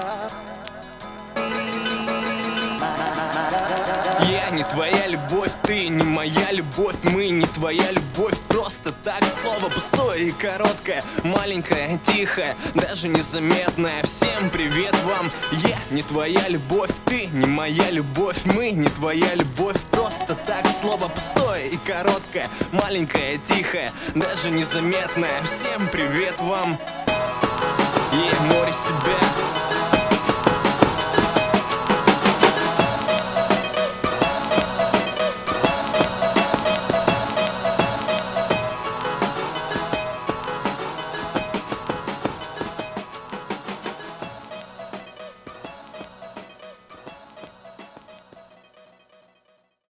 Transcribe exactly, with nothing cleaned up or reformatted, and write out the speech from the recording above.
Я не твоя любовь, ты не моя любовь, мы не твоя любовь. Просто так, слово пустое и короткое, маленькое, тихое, даже незаметное. Всем привет вам, я не твоя любовь, ты не моя любовь, мы не твоя любовь. Просто так, слово пустое и короткое, маленькое, тихое, даже незаметное. Всем привет вам. Я море себя